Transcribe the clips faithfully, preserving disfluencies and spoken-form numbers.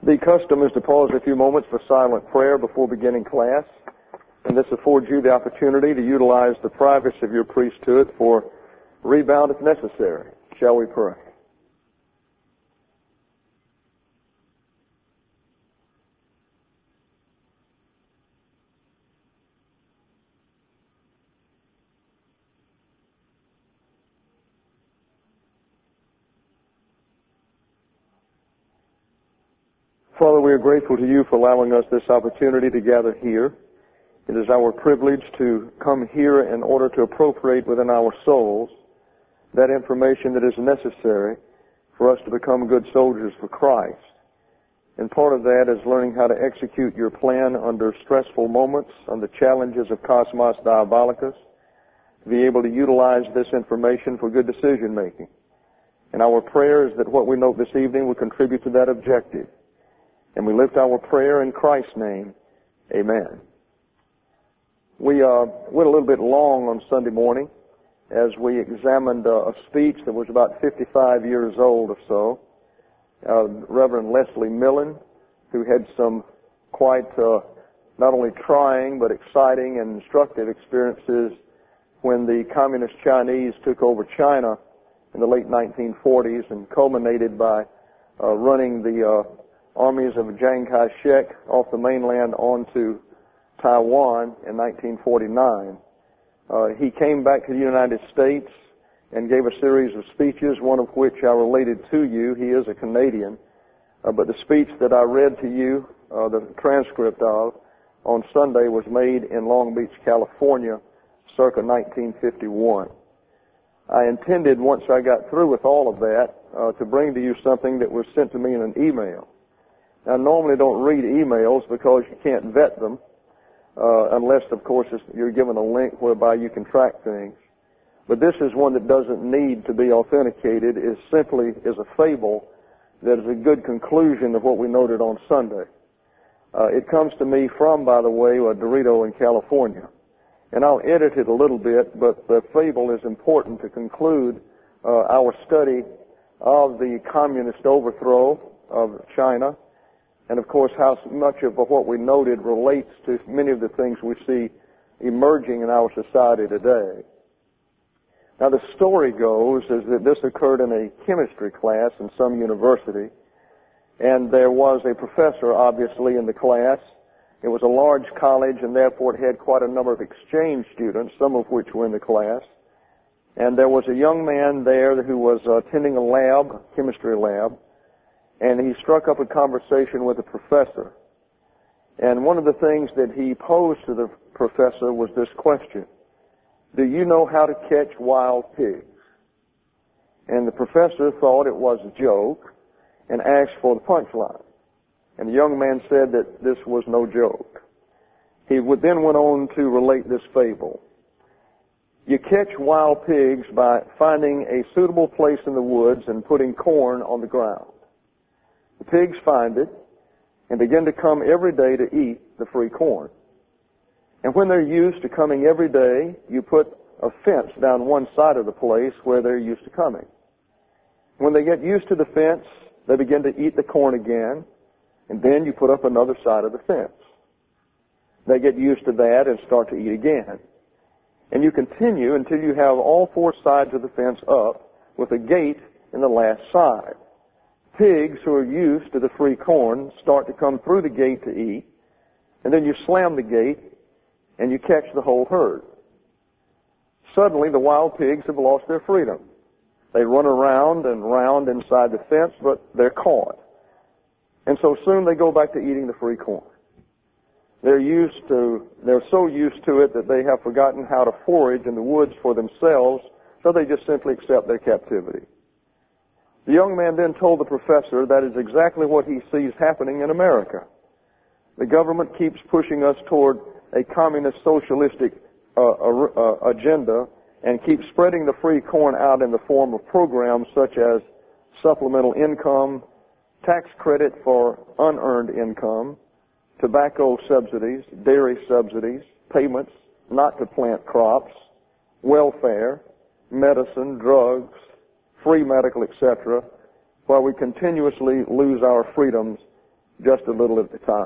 The custom is to pause a few moments for silent prayer before beginning class, and this affords you the opportunity to utilize the privacy of your priesthood for rebound if necessary. Shall we pray? Father, we are grateful to you for allowing us this opportunity to gather here. It is our privilege to come here in order to appropriate within our souls that information that is necessary for us to become good soldiers for Christ. And part of that is learning how to execute your plan under stressful moments, under challenges of cosmos diabolicus, to be able to utilize this information for good decision making. And our prayer is that what we note this evening will contribute to that objective. And we lift our prayer in Christ's name. Amen. We uh, went a little bit long on Sunday morning as we examined uh, a speech that was about fifty-five years old or so. Uh, Reverend Leslie Millen, who had some quite uh, not only trying but exciting and instructive experiences when the Communist Chinese took over China in the late nineteen forties and culminated by uh, running the uh, armies of Chiang Kai-shek off the mainland onto Taiwan in nineteen forty-nine. Uh, he came back to the United States and gave a series of speeches, one of which I related to you. He is a Canadian. Uh, but the speech that I read to you, uh, the transcript of, on Sunday was made in Long Beach, California, circa nineteen fifty-one. I intended, once I got through with all of that, uh, to bring to you something that was sent to me in an email. Now, I normally don't read emails because you can't vet them, uh, unless, of course, you're given a link whereby you can track things. But this is one that doesn't need to be authenticated. It simply is a fable that is a good conclusion of what we noted on Sunday. Uh, it comes to me from, by the way, a Dorito in California. And I'll edit it a little bit, but the fable is important to conclude uh, our study of the communist overthrow of China, and of course how much of what we noted relates to many of the things we see emerging in our society today. Now the story goes is that this occurred in a chemistry class in some university, and there was a professor obviously in the class. It was a large college, and therefore it had quite a number of exchange students, some of which were in the class. And there was a young man there who was uh, attending a lab, a chemistry lab, and he struck up a conversation with the professor. And one of the things that he posed to the professor was this question: do you know how to catch wild pigs? And the professor thought it was a joke and asked for the punchline. And the young man said that this was no joke. He would then went on to relate this fable. You catch wild pigs by finding a suitable place in the woods and putting corn on the ground. The pigs find it and begin to come every day to eat the free corn. And when they're used to coming every day, you put a fence down one side of the place where they're used to coming. When they get used to the fence, they begin to eat the corn again, and then you put up another side of the fence. They get used to that and start to eat again. And you continue until you have all four sides of the fence up with a gate in the last side. Pigs who are used to the free corn start to come through the gate to eat, and then you slam the gate and you catch the whole herd. Suddenly the wild pigs have lost their freedom. They run around and round inside the fence, but they're caught. And so soon they go back to eating the free corn. They're used to, they're so used to it that they have forgotten how to forage in the woods for themselves, so they just simply accept their captivity. The young man then told the professor that is exactly what he sees happening in America. The government keeps pushing us toward a communist socialistic uh, uh, agenda and keeps spreading the free corn out in the form of programs such as supplemental income, tax credit for unearned income, tobacco subsidies, dairy subsidies, payments not to plant crops, welfare, medicine, drugs, free medical, et cetera, while we continuously lose our freedoms just a little at a time.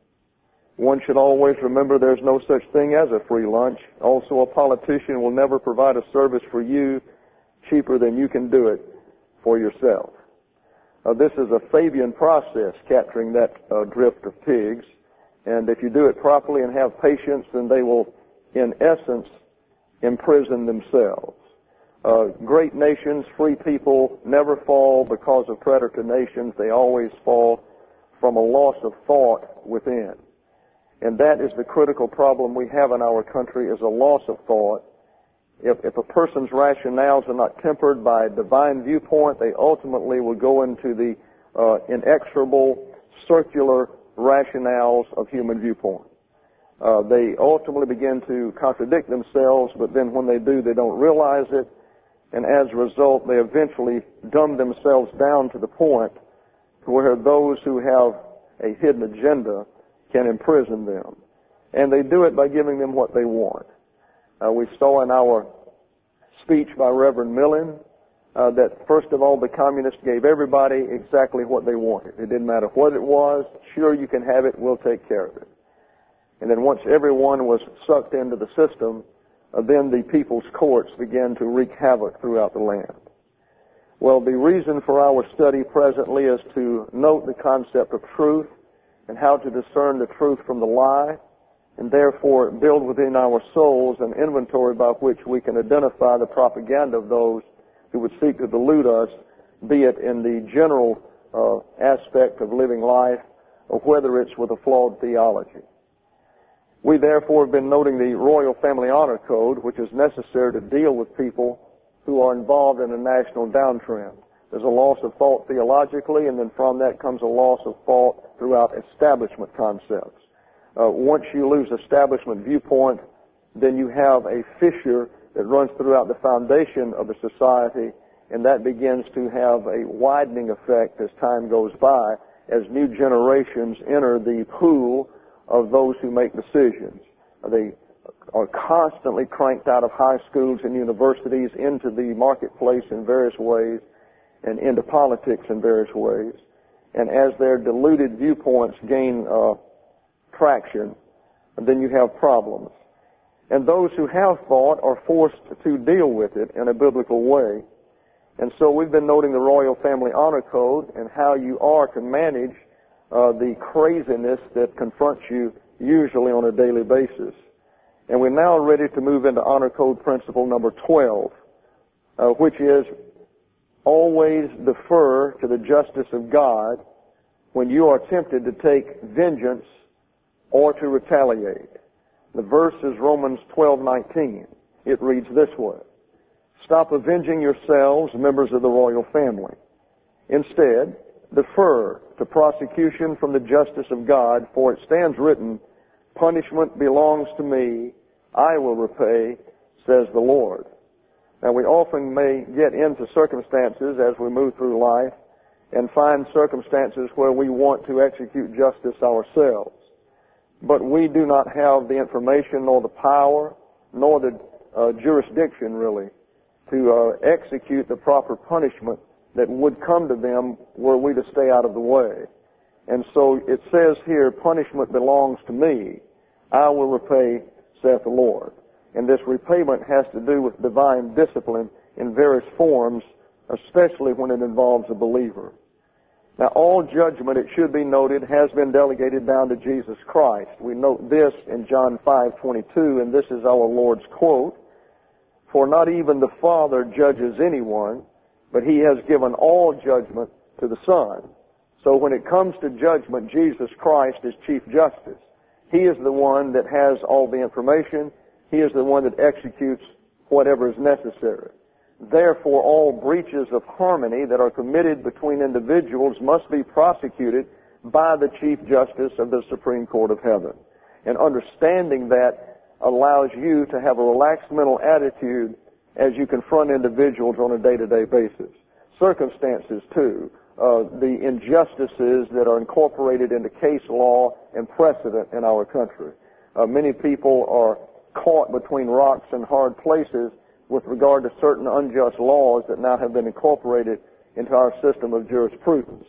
One should always remember there's no such thing as a free lunch. Also, a politician will never provide a service for you cheaper than you can do it for yourself. Uh, this is a Fabian process, capturing that uh, drift of pigs. And if you do it properly and have patience, then they will, in essence, imprison themselves. Uh, great nations, free people, never fall because of predator nations. They always fall from a loss of thought within. And that is the critical problem we have in our country, is a loss of thought. If, if a person's rationales are not tempered by a divine viewpoint, they ultimately will go into the uh, inexorable, circular rationales of human viewpoint. Uh, they ultimately begin to contradict themselves, but then when they do, they don't realize it, and as a result, they eventually dumb themselves down to the point to where those who have a hidden agenda can imprison them. And they do it by giving them what they want. Uh, we saw in our speech by Reverend Millen uh, that, first of all, the communists gave everybody exactly what they wanted. It didn't matter what it was. Sure, you can have it. We'll take care of it. And then once everyone was sucked into the system, uh, then the people's courts began to wreak havoc throughout the land. Well, the reason for our study presently is to note the concept of truth and how to discern the truth from the lie, and therefore build within our souls an inventory by which we can identify the propaganda of those who would seek to delude us, be it in the general uh, aspect of living life or whether it's with a flawed theology. We therefore have been noting the Royal Family Honor Code, which is necessary to deal with people who are involved in a national downtrend. There's a loss of thought theologically, and then from that comes a loss of thought throughout establishment concepts. Uh, once you lose establishment viewpoint, then you have a fissure that runs throughout the foundation of the society, and that begins to have a widening effect as time goes by, as new generations enter the pool of those who make decisions. They are constantly cranked out of high schools and universities into the marketplace in various ways and into politics in various ways. And as their diluted viewpoints gain uh, traction, then you have problems. And those who have thought are forced to deal with it in a biblical way. And so we've been noting the Royal Family Honor Code and how you are to manage uh, the craziness that confronts you usually on a daily basis. And we're now ready to move into Honor Code principle number twelve, uh, which is always defer to the justice of God when you are tempted to take vengeance or to retaliate. The verse is Romans twelve nineteen. It reads this way: "Stop avenging yourselves, members of the royal family. Instead, defer to prosecution from the justice of God, for it stands written, 'Punishment belongs to me, I will repay, says the Lord.'" Now, we often may get into circumstances as we move through life and find circumstances where we want to execute justice ourselves. But we do not have the information nor the power nor the uh, jurisdiction, really, to uh, execute the proper punishment that would come to them were we to stay out of the way. And so it says here, "Punishment belongs to me, I will repay, saith the Lord." And this repayment has to do with divine discipline in various forms, especially when it involves a believer. Now, all judgment, it should be noted, has been delegated down to Jesus Christ. We note this in John five twenty-two, and this is our Lord's quote: "For not even the Father judges anyone, but he has given all judgment to the Son." So when it comes to judgment, Jesus Christ is Chief Justice. He is the one that has all the information. He is the one that executes whatever is necessary. Therefore, all breaches of harmony that are committed between individuals must be prosecuted by the Chief Justice of the Supreme Court of Heaven. And understanding that allows you to have a relaxed mental attitude as you confront individuals on a day-to-day basis. Circumstances, too, uh, the injustices that are incorporated into case law and precedent in our country. Uh, many people are caught between rocks and hard places with regard to certain unjust laws that now have been incorporated into our system of jurisprudence.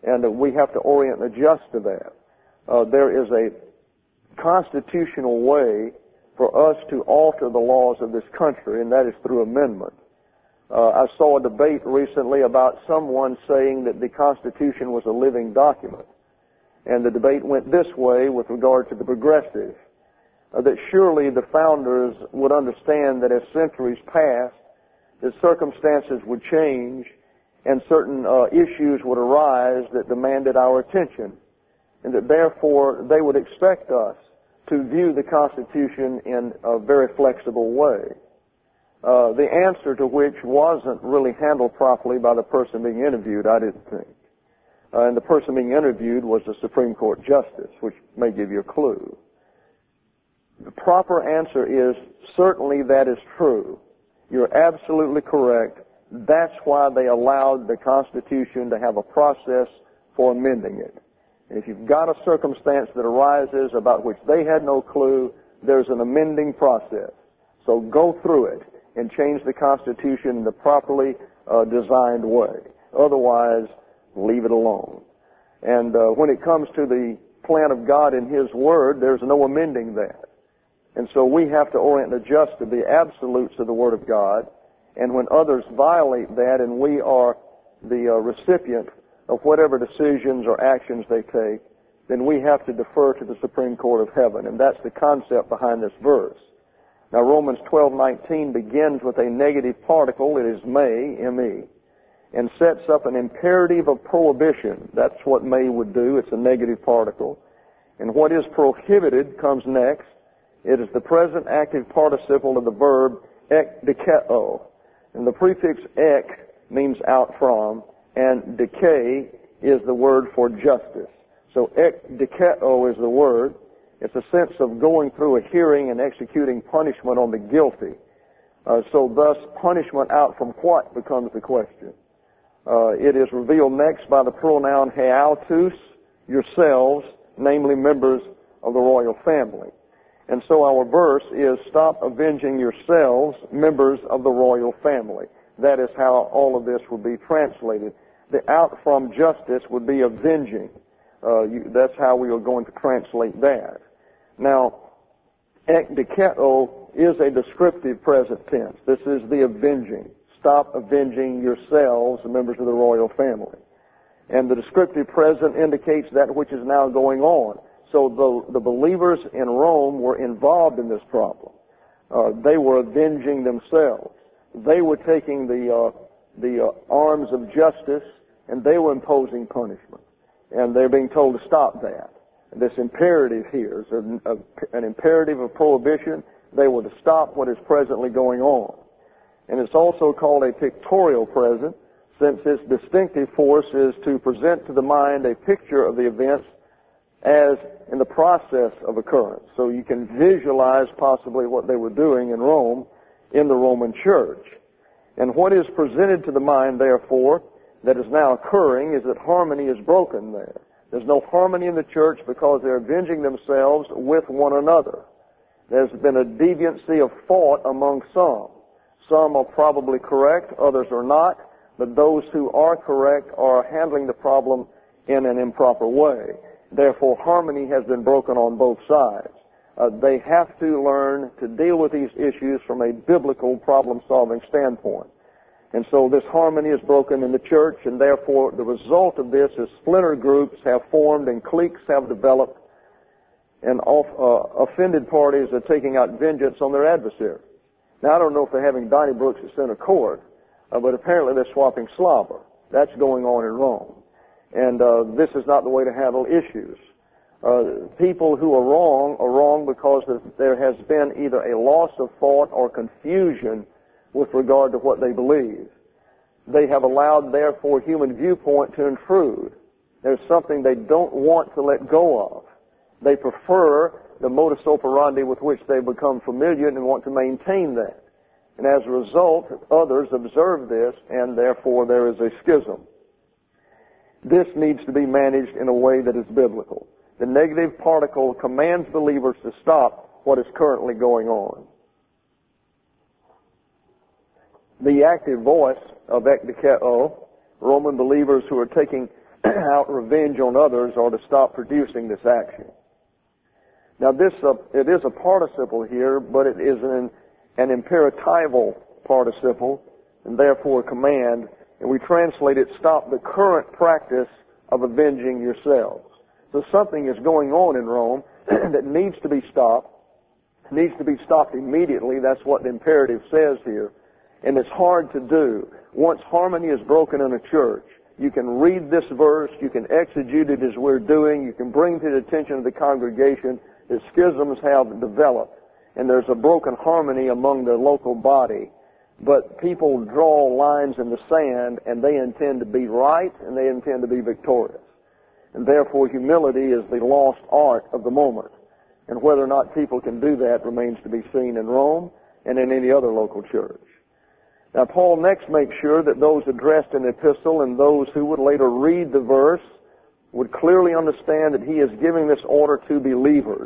and uh, we have to orient and adjust to that. Uh, there is a constitutional way for us to alter the laws of this country, and that is through amendment. Uh, I saw a debate recently about someone saying that the Constitution was a living document. And the debate went this way with regard to the progressive, uh, that surely the founders would understand that as centuries passed, that circumstances would change and certain uh, issues would arise that demanded our attention, and that therefore they would expect us to view the Constitution in a very flexible way. Uh, the answer to which wasn't really handled properly by the person being interviewed, I didn't think. Uh, and the person being interviewed was the Supreme Court Justice, which may give you a clue. The proper answer is, certainly that is true. You're absolutely correct. That's why they allowed the Constitution to have a process for amending it. And if you've got a circumstance that arises about which they had no clue, there's an amending process. So go through it and change the Constitution in the properly uh, designed way. Otherwise, leave it alone. And uh, when it comes to the plan of God in His Word, there's no amending that. And so we have to orient and adjust to the absolutes of the Word of God. And when others violate that and we are the uh, recipient of whatever decisions or actions they take, then we have to defer to the Supreme Court of Heaven. And that's the concept behind this verse. Now, Romans twelve nineteen begins with a negative particle. It is may, M E, and sets up an imperative of prohibition. That's what may would do. It's a negative particle. And what is prohibited comes next. It is the present active participle of the verb ek dikeo. And the prefix ek means out from, and decay is the word for justice. So ek dikeo is the word. It's a sense of going through a hearing and executing punishment on the guilty. Uh, so thus, punishment out from what becomes the question. Uh, it is revealed next by the pronoun heautos, yourselves, namely members of the royal family. And so our verse is, stop avenging yourselves, members of the royal family. That is how all of this would be translated. The out from justice would be avenging. Uh, you, that's how we are going to translate that. Now, ek dikeo is a descriptive present tense. This is the avenging. Stop avenging yourselves, members of the royal family. And the descriptive present indicates that which is now going on. So the, the believers in Rome were involved in this problem. Uh, they were avenging themselves. They were taking the, uh, the uh, arms of justice, and they were imposing punishment. And they're being told to stop that. This imperative here is a, a, an imperative of prohibition. They were to stop what is presently going on. And it's also called a pictorial present, since its distinctive force is to present to the mind a picture of the events as in the process of occurrence. So you can visualize possibly what they were doing in Rome, in the Roman church. And what is presented to the mind, therefore, that is now occurring is that harmony is broken there. There's no harmony in the church because they're avenging themselves with one another. There's been a deviancy of thought among some. Some are probably correct, others are not, but those who are correct are handling the problem in an improper way. Therefore, harmony has been broken on both sides. Uh, they have to learn to deal with these issues from a biblical problem-solving standpoint. And so this harmony is broken in the church, and therefore the result of this is splinter groups have formed and cliques have developed, and off, uh, offended parties are taking out vengeance on their adversary. Now, I don't know if they're having Donnybrooks at center court, uh, but apparently they're swapping slobber. That's going on in Rome. And uh, this is not the way to handle issues. Uh, people who are wrong are wrong because there has been either a loss of thought or confusion with regard to what they believe. They have allowed, therefore, human viewpoint to intrude. There's something they don't want to let go of. They prefer the modus operandi with which they become familiar and want to maintain that. And as a result, others observe this, and therefore there is a schism. This needs to be managed in a way that is biblical. The negative particle commands believers to stop what is currently going on. The active voice of ek dikeo, Roman believers who are taking out revenge on others or to stop producing this action. Now this, uh, it is a participle here, but it is an, an imperatival participle, and therefore a command, and we translate it, stop the current practice of avenging yourselves. So something is going on in Rome that needs to be stopped, needs to be stopped immediately. That's what the imperative says here. And it's hard to do. Once harmony is broken in a church, you can read this verse, you can exegete it as we're doing, you can bring to the attention of the congregation that schisms have developed, and there's a broken harmony among the local body. But people draw lines in the sand, and they intend to be right, and they intend to be victorious. And therefore, humility is the lost art of the moment. And whether or not people can do that remains to be seen in Rome and in any other local church. Now, Paul next makes sure that those addressed in the epistle and those who would later read the verse would clearly understand that he is giving this order to believers.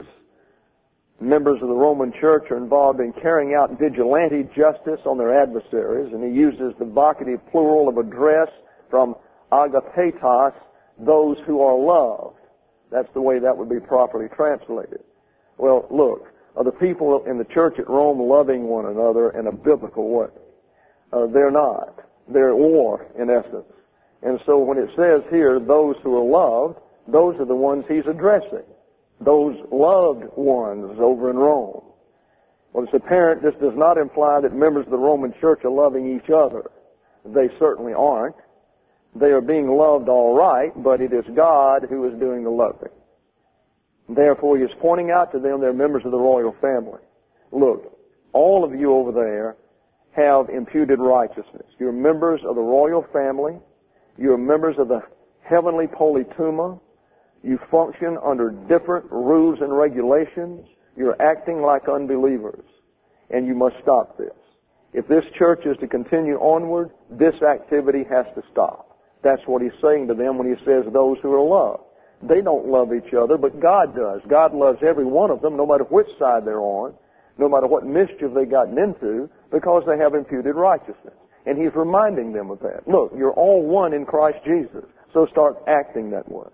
Members of the Roman church are involved in carrying out vigilante justice on their adversaries, and he uses the vocative plural of address from agapetos, those who are loved. That's the way that would be properly translated. Well, look, are the people in the church at Rome loving one another in a biblical way? Uh, they're not. They're at war, in essence. And so when it says here, those who are loved, those are the ones he's addressing. Those loved ones over in Rome. Well, it's apparent this does not imply that members of the Roman church are loving each other. They certainly aren't. They are being loved all right, but it is God who is doing the loving. Therefore, he is pointing out to them they're members of the royal family. Look, all of you over there have imputed righteousness. You're members of the royal family. You're members of the heavenly politeuma. You function under different rules and regulations. You're acting like unbelievers. And you must stop this. If this church is to continue onward, this activity has to stop. That's what he's saying to them when he says those who are loved. They don't love each other, but God does. God loves every one of them, no matter which side they're on, no matter what mischief they've gotten into, because they have imputed righteousness. And he's reminding them of that. Look, you're all one in Christ Jesus, so start acting that way.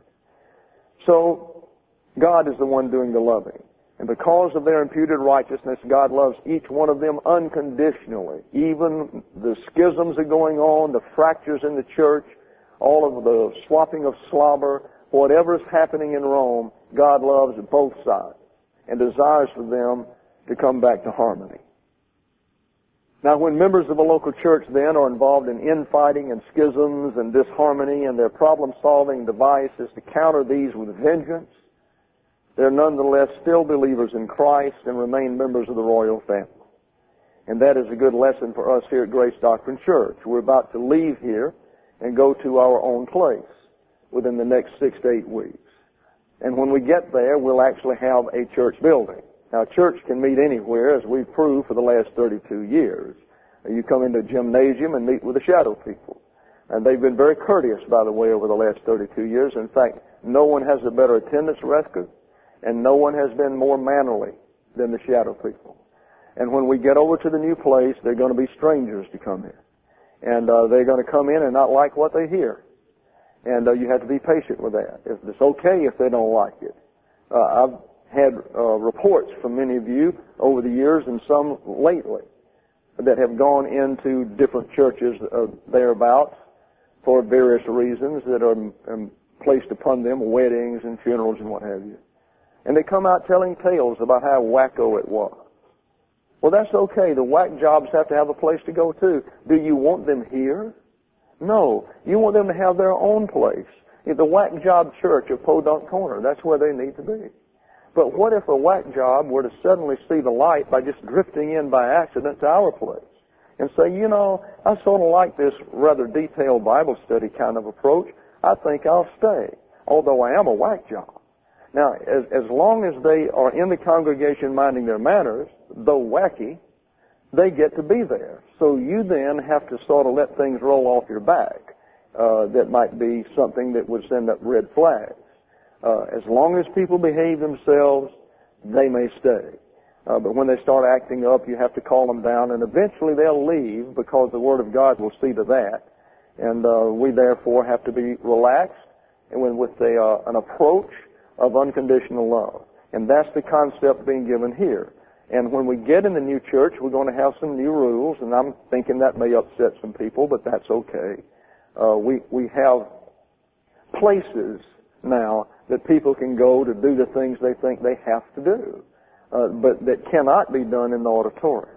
So, God is the one doing the loving. And because of their imputed righteousness, God loves each one of them unconditionally. Even the schisms are going on, the fractures in the church, all of the swapping of slobber, whatever is happening in Rome, God loves both sides and desires for them to come back to harmony. Now, when members of a local church then are involved in infighting and schisms and disharmony, and their problem-solving device is to counter these with vengeance, they're nonetheless still believers in Christ and remain members of the royal family. And that is a good lesson for us here at Grace Doctrine Church. We're about to leave here and go to our own place within the next six to eight weeks. And when we get there, we'll actually have a church building. Now, church can meet anywhere, as we've proved for the last thirty-two years. You come into a gymnasium and meet with the shadow people. And they've been very courteous, by the way, over the last thirty-two years. In fact, no one has a better attendance record, and no one has been more mannerly than the shadow people. And when we get over to the new place, they're going to be strangers to come in. And uh, they're going to come in and not like what they hear. And uh, you have to be patient with that. It's okay if they don't like it. Uh, I've had uh, reports from many of you over the years, and some lately, that have gone into different churches uh, thereabouts for various reasons that are um, placed upon them, weddings and funerals and what have you. And they come out telling tales about how wacko it was. Well, that's okay. The whack jobs have to have a place to go to. Do you want them here? No. You want them to have their own place. At the whack job church of Podunk Corner, that's where they need to be. But what if a whack job were to suddenly see the light by just drifting in by accident to our place and say, you know, I sort of like this rather detailed Bible study kind of approach. I think I'll stay, although I am a whack job. Now, as, as long as they are in the congregation minding their manners, though wacky, they get to be there. So you then have to sort of let things roll off your back. Uh, that might be something that would send up red flags. Uh, as long as people behave themselves, they may stay. Uh, but when they start acting up, you have to call them down, and eventually they'll leave because the Word of God will see to that. And uh, we therefore have to be relaxed and with a, uh, an approach of unconditional love. And that's the concept being given here. And when we get in the new church, we're going to have some new rules, and I'm thinking that may upset some people, but that's okay. Uh, we, we have places now that people can go to do the things they think they have to do, uh, but that cannot be done in the auditorium.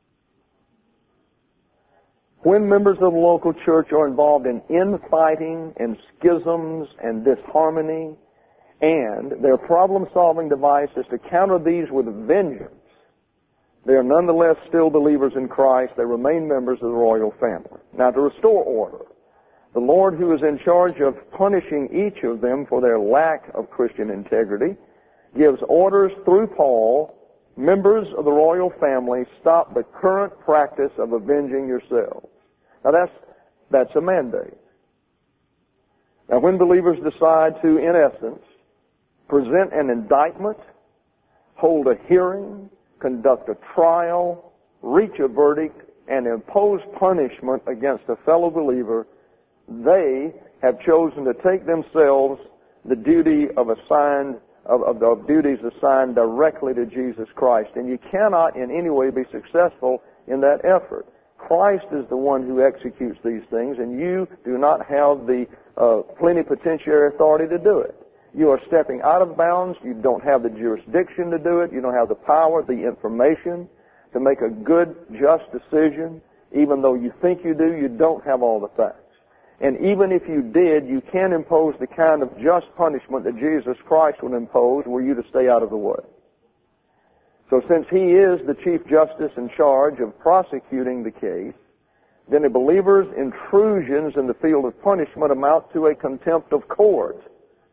When members of the local church are involved in infighting and schisms and disharmony, and their problem-solving device is to counter these with vengeance, they are nonetheless still believers in Christ. They remain members of the royal family. Now, to restore order, the Lord, who is in charge of punishing each of them for their lack of Christian integrity, gives orders through Paul, members of the royal family, stop the current practice of avenging yourselves. Now, that's, that's a mandate. Now, when believers decide to, in essence, present an indictment, hold a hearing, conduct a trial, reach a verdict, and impose punishment against a fellow believer, they have chosen to take themselves the duty of assigned of, of, of duties assigned directly to Jesus Christ. And you cannot in any way be successful in that effort. Christ is the one who executes these things, and you do not have the uh, plenipotentiary authority to do it. You are stepping out of bounds. You don't have the jurisdiction to do it. You don't have the power, the information to make a good, just decision. Even though you think you do, you don't have all the facts. And even if you did, you can impose the kind of just punishment that Jesus Christ would impose were you to stay out of the way. So since he is the Chief Justice in charge of prosecuting the case, then a believer's intrusions in the field of punishment amount to a contempt of court.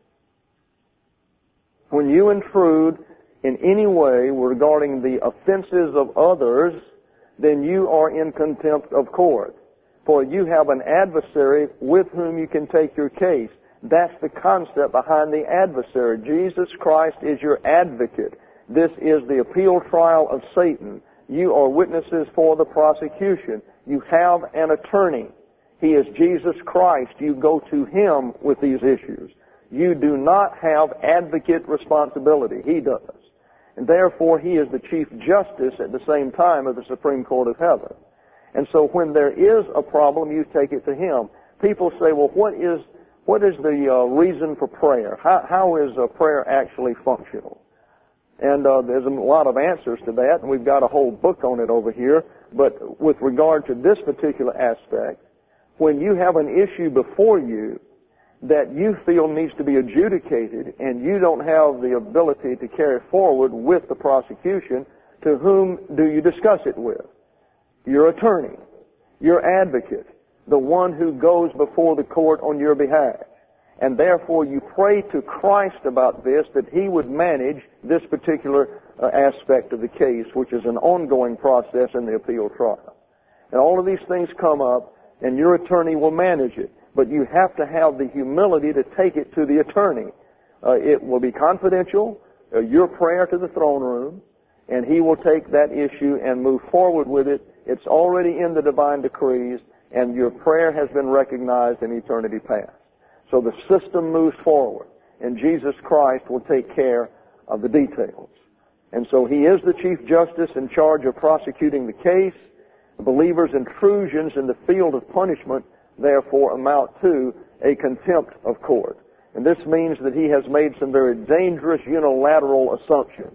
When you intrude in any way regarding the offenses of others, then you are in contempt of court. For you have an adversary with whom you can take your case. That's the concept behind the adversary. Jesus Christ is your advocate. This is the appeal trial of Satan. You are witnesses for the prosecution. You have an attorney. He is Jesus Christ. You go to him with these issues. You do not have advocate responsibility. He does. And therefore, he is the Chief Justice at the same time of the Supreme Court of Heaven. And so when there is a problem, you take it to him. People say, well, what is what is the uh, reason for prayer? How, how is uh, prayer actually functional? And uh, there's a lot of answers to that, and we've got a whole book on it over here. But with regard to this particular aspect, when you have an issue before you that you feel needs to be adjudicated and you don't have the ability to carry forward with the prosecution, to whom do you discuss it with? Your attorney, your advocate, the one who goes before the court on your behalf. And therefore you pray to Christ about this, that he would manage this particular uh, aspect of the case, which is an ongoing process in the appeal trial. And all of these things come up, and your attorney will manage it. But you have to have the humility to take it to the attorney. Uh, it will be confidential, uh, your prayer to the throne room, and he will take that issue and move forward with it. It's already in the divine decrees, and your prayer has been recognized in eternity past. So the system moves forward, and Jesus Christ will take care of the details. And so he is the Chief Justice in charge of prosecuting the case. The believer's intrusions in the field of punishment therefore amount to a contempt of court. And this means that he has made some very dangerous unilateral assumptions.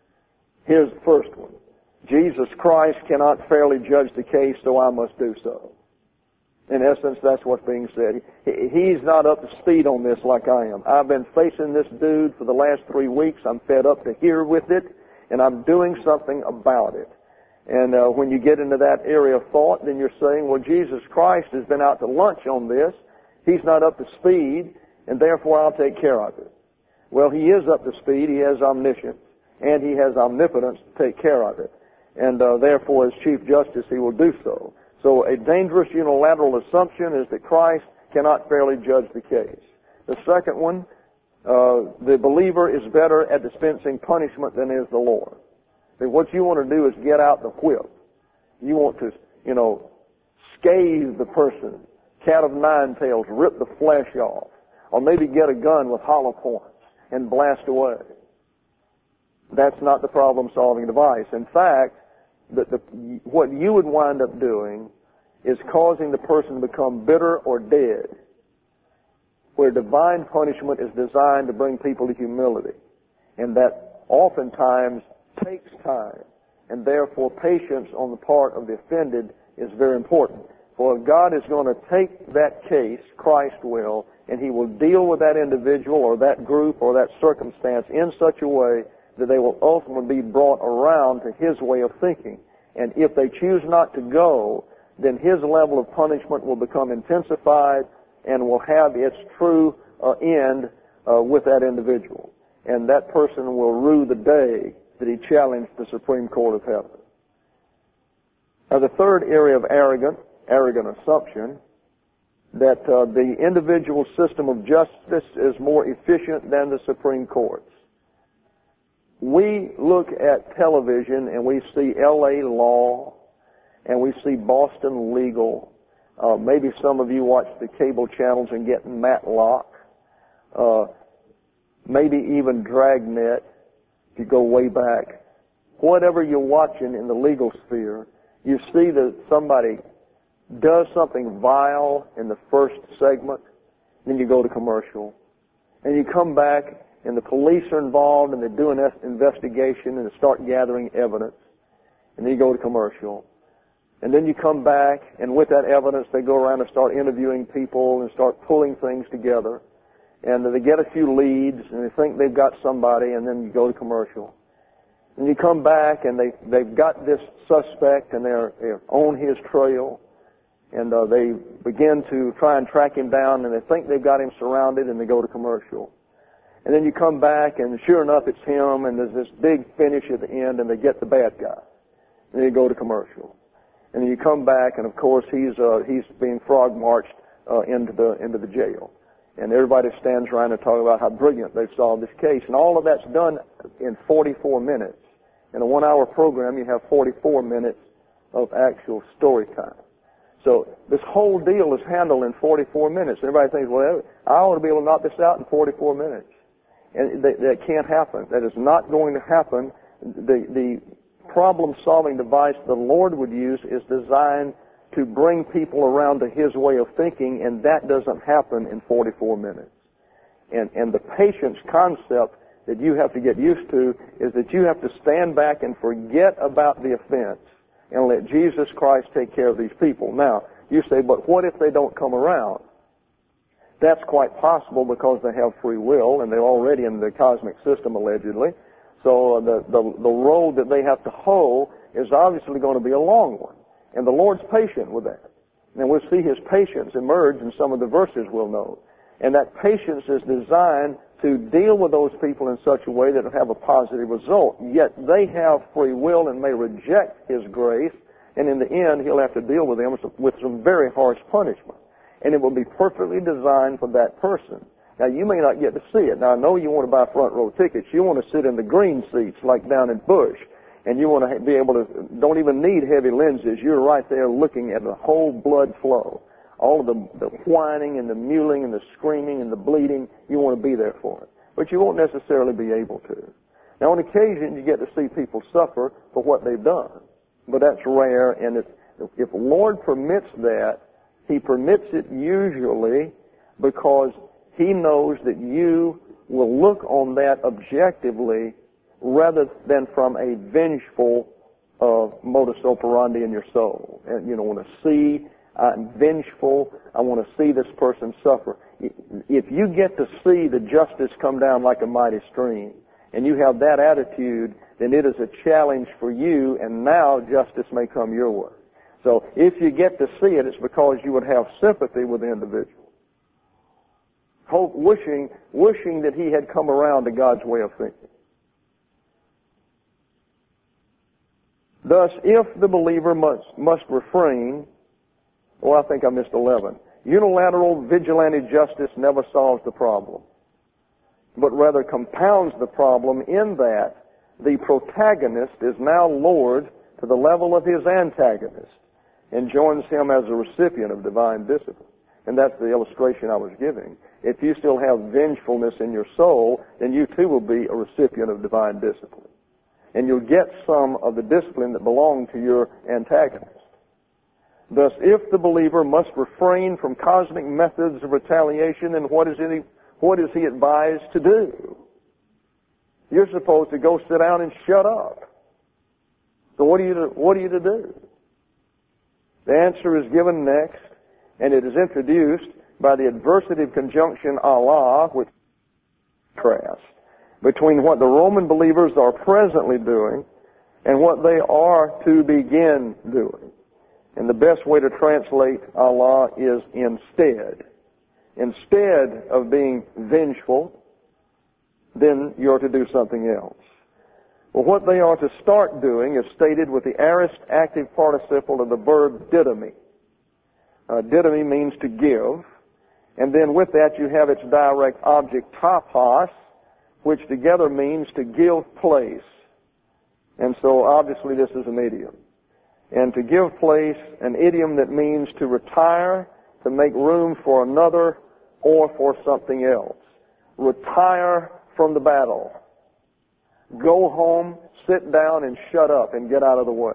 Here's the first one. Jesus Christ cannot fairly judge the case, so I must do so. In essence, that's what's being said. He's not up to speed on this like I am. I've been facing this dude for the last three weeks. I'm fed up to here with it, and I'm doing something about it. And uh, when you get into that area of thought, then you're saying, well, Jesus Christ has been out to lunch on this. He's not up to speed, and therefore I'll take care of it. Well, he is up to speed. He has omniscience, and he has omnipotence to take care of it. And uh, therefore, as Chief Justice, he will do so. So a dangerous unilateral assumption is that Christ cannot fairly judge the case. The second one, uh, the believer is better at dispensing punishment than is the Lord. That what you want to do is get out the whip. You want to, you know, scathe the person, cat of nine tails, rip the flesh off. or maybe get a gun with hollow points and blast away. That's not the problem-solving device. In fact, the, the, what you would wind up doing is causing the person to become bitter or dead, where divine punishment is designed to bring people to humility. And that oftentimes takes time, and therefore patience on the part of the offended is very important. For God is going to take that case, Christ will, and He will deal with that individual or that group or that circumstance in such a way that they will ultimately be brought around to His way of thinking. And if they choose not to go, then His level of punishment will become intensified and will have its true uh, end uh, with that individual. And that person will rue the day that he challenged the Supreme Court of Heaven. Now, the third area of arrogant, arrogant assumption, that uh, the individual system of justice is more efficient than the Supreme Courts. We look at television and we see L A Law and we see Boston Legal. Uh, maybe some of you watch the cable channels and get Matlock. Uh, maybe even Dragnet, if you go way back. Whatever you're watching in the legal sphere, you see that somebody does something vile in the first segment, then you go to commercial. And you come back, and the police are involved, and they do an investigation, and they start gathering evidence. And then you go to commercial. And then you come back, and with that evidence, they go around and start interviewing people and start pulling things together. And they get a few leads, and they think they've got somebody, and then you go to commercial. And you come back, and they, they've got this suspect, and they're, they're on his trail. And uh, they begin to try and track him down, and they think they've got him surrounded, and they go to commercial. And then you come back, and sure enough, it's him, and there's this big finish at the end, and they get the bad guy. And then you go to commercial. And then you come back, and of course, he's uh, he's being frog marched uh, into the into the jail. And everybody stands around and talk about how brilliant they've solved this case. And all of that's done in forty-four minutes. In a one-hour program, you have forty-four minutes of actual story time. So this whole deal is handled in forty-four minutes. Everybody thinks, well, I ought to be able to knock this out in forty-four minutes. And that, that can't happen. That is not going to happen. The, the problem-solving device the Lord would use is designed to bring people around to His way of thinking, and that doesn't happen in forty-four minutes. And, and the patience concept that you have to get used to is that you have to stand back and forget about the offense and let Jesus Christ take care of these people. Now, you say, but what if they don't come around? That's quite possible because they have free will, and they're already in the cosmic system, allegedly. So the, the, the road that they have to hoe is obviously going to be a long one. And the Lord's patient with that. And we'll see His patience emerge in some of the verses we'll know. And that patience is designed to deal with those people in such a way that it'll have a positive result. Yet they have free will and may reject His grace, and in the end, He'll have to deal with them with some very harsh punishment. And it will be perfectly designed for that person. Now, you may not get to see it. Now, I know you want to buy front row tickets. You want to sit in the green seats like down in Bush. And you want to be able to, don't even need heavy lenses. You're right there looking at the whole blood flow. All of the, the whining and the mewling and the screaming and the bleeding, you want to be there for it. But you won't necessarily be able to. Now, on occasion, you get to see people suffer for what they've done. But that's rare, and if, if the Lord permits that, He permits it usually because He knows that you will look on that objectively rather than from a vengeful uh, modus operandi in your soul. And you know, want to see, I'm vengeful, I want to see this person suffer. If you get to see the justice come down like a mighty stream, and you have that attitude, then it is a challenge for you, and now justice may come your way. So if you get to see it, it's because you would have sympathy with the individual. Hope, wishing, wishing that he had come around to God's way of thinking. Thus, if the believer must, must refrain, well, I think I missed eleven. Unilateral vigilante justice never solves the problem, but rather compounds the problem in that the protagonist is now lowered to the level of his antagonist and joins him as a recipient of divine discipline. And that's the illustration I was giving. If you still have vengefulness in your soul, then you too will be a recipient of divine discipline. And you'll get some of the discipline that belonged to your antagonist. Thus, if the believer must refrain from cosmic methods of retaliation, then what is, he, what is he advised to do? You're supposed to go sit down and shut up. So what are you to, what are you to do? The answer is given next, and it is introduced by the adversative conjunction Allah, which contrasts between what the Roman believers are presently doing and what they are to begin doing. And the best way to translate Allah is instead. Instead of being vengeful, then you're to do something else. Well, what they are to start doing is stated with the aorist active participle of the verb didomi. Uh, didomi means to give, and then with that you have its direct object topos, which together means to give place. And so obviously this is an idiom. And to give place, an idiom that means to retire, to make room for another, or for something else. Retire from the battle. Go home, sit down, and shut up and get out of the way.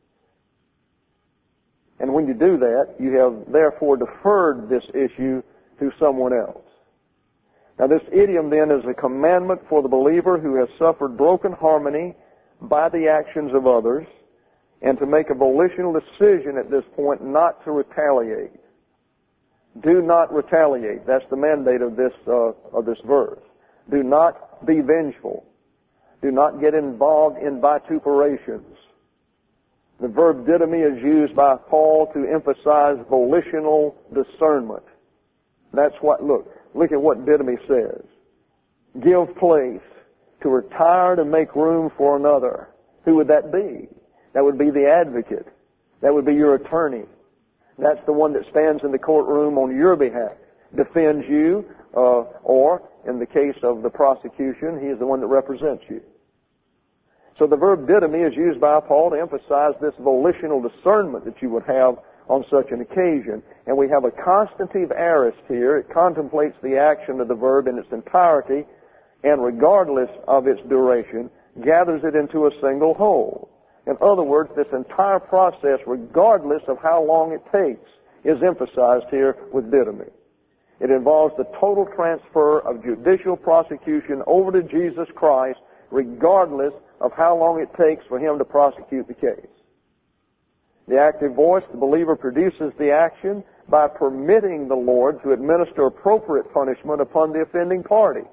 And when you do that, you have therefore deferred this issue to someone else. Now this idiom then is a commandment for the believer who has suffered broken harmony by the actions of others, and to make a volitional decision at this point not to retaliate. Do not retaliate. That's the mandate of this uh, of this verse. Do not be vengeful. Do not get involved in vituperations. The verb didomi is used by Paul to emphasize volitional discernment. That's what, look, look at what didomi says. Give place, to retire, to make room for another. Who would that be? That would be the advocate. That would be your attorney. That's the one that stands in the courtroom on your behalf, defends you, uh, or in the case of the prosecution, he is the one that represents you. So the verb didomi is used by Paul to emphasize this volitional discernment that you would have on such an occasion. And we have a constantive aorist here. It contemplates the action of the verb in its entirety, and regardless of its duration, gathers it into a single whole. In other words, this entire process, regardless of how long it takes, is emphasized here with didomi. It involves the total transfer of judicial prosecution over to Jesus Christ, regardless of how long it takes for him to prosecute the case. The active voice, the believer produces the action by permitting the Lord to administer appropriate punishment upon the offending party.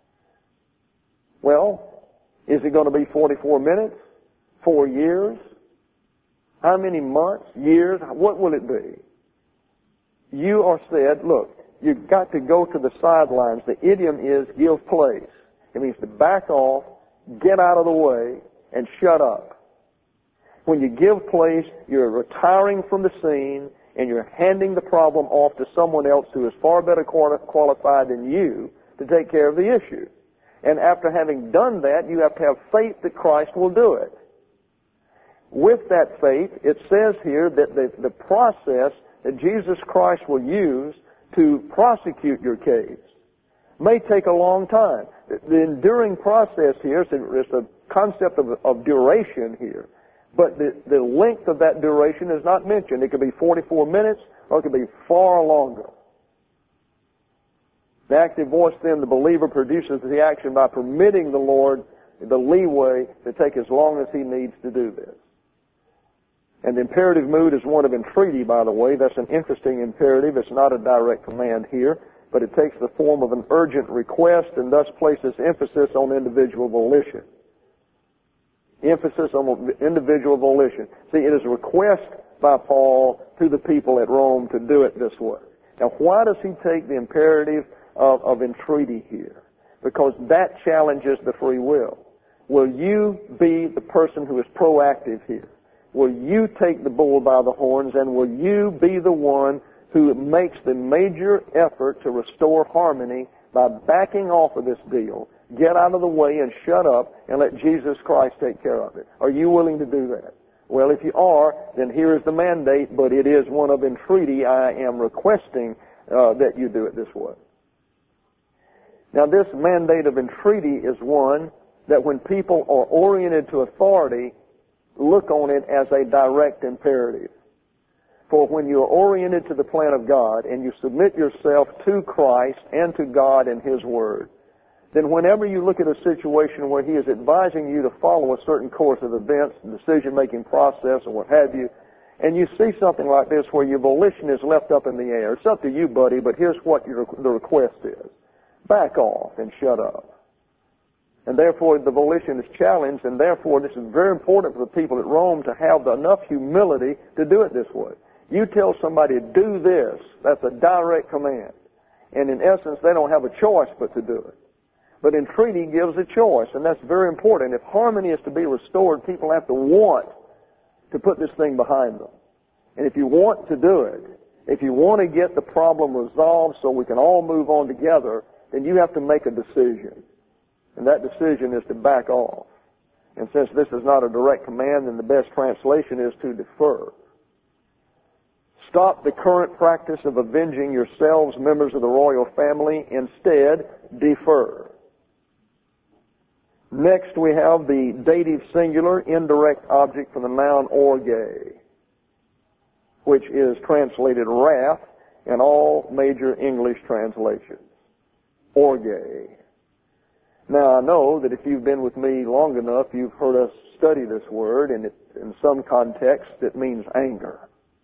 Well, is it going to be forty-four minutes? Four years? How many months? Years? What will it be? You are said, look, you've got to go to the sidelines. The idiom is give place. It means to back off, get out of the way, and shut up. When you give place, you're retiring from the scene, and you're handing the problem off to someone else who is far better qualified than you to take care of the issue. And after having done that, you have to have faith that Christ will do it. With that faith, it says here that the, the process that Jesus Christ will use to prosecute your case may take a long time. The enduring process here is a, it's a concept of, of duration here, but the, the length of that duration is not mentioned. It could be forty-four minutes, or it could be far longer. The active voice, then, the believer produces the action by permitting the Lord the leeway to take as long as he needs to do this. And the imperative mood is one of entreaty, by the way. That's an interesting imperative. It's not a direct command here, but it takes the form of an urgent request and thus places emphasis on individual volition. Emphasis on individual volition. See, it is a request by Paul to the people at Rome to do it this way. Now, why does he take the imperative of, of entreaty here? Because that challenges the free will. Will you be the person who is proactive here? Will you take the bull by the horns, and will you be the one who makes the major effort to restore harmony by backing off of this deal, get out of the way and shut up and let Jesus Christ take care of it? Are you willing to do that? Well, if you are, then here is the mandate, but it is one of entreaty. I am requesting uh, that you do it this way. Now, this mandate of entreaty is one that when people are oriented to authority, look on it as a direct imperative. For when you are oriented to the plan of God and you submit yourself to Christ and to God and His Word, then whenever you look at a situation where He is advising you to follow a certain course of events, decision-making process, or what have you, and you see something like this where your volition is left up in the air, it's up to you, buddy, but here's what your, the request is. Back off and shut up. And therefore the volition is challenged, and therefore this is very important for the people at Rome to have enough humility to do it this way. You tell somebody, do this, that's a direct command. And in essence, they don't have a choice but to do it. But entreaty gives a choice, and that's very important. If harmony is to be restored, people have to want to put this thing behind them. And if you want to do it, if you want to get the problem resolved so we can all move on together, then you have to make a decision. And that decision is to back off. And since this is not a direct command, then the best translation is to defer. Stop the current practice of avenging yourselves, members of the royal family. Instead, defer. Next, we have the dative singular indirect object from the noun orge, which is translated wrath in all major English translations. Orge. Now, I know that if you've been with me long enough, you've heard us study this word, and it, in some contexts it means anger.